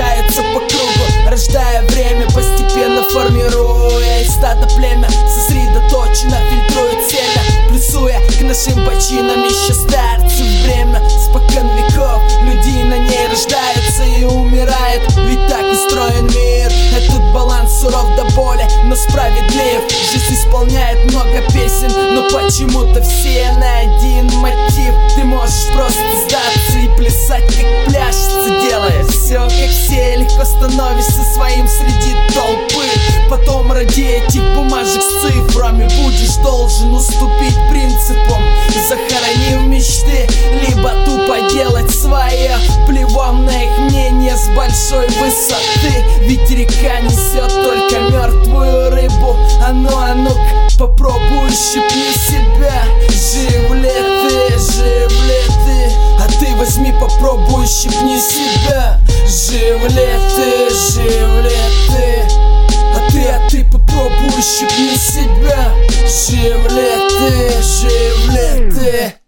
вращаются по кругу, рождая время, постепенно формируя из стада племя. Сосредоточенно фильтрует семя, плюсуя к нашим починам еще старцев время. Спокон веков люди на ней рождаются и умирают, ведь так устроен мир. Этот баланс суров до боли, но справедлив. Жизнь исполняет много песен, но почему-то все на один мотив. Ты можешь просто сдаться и плясать, как пляшется, делая все как все. Легко становишься своим среди толпы, потом ради этих бумажек с цифрами будешь должен уступить принципам, захоронив мечты, либо тупо делать свое, плевав на их мнение с большой высоты. Ведь река несет только мертвую рыбу. А ну-ка, попробуй щипни себя. Жив ли ты? А ты возьми, попробуй щипни себя. Жив ли ты? А ты попробуй щипни себя. Жив ли ты?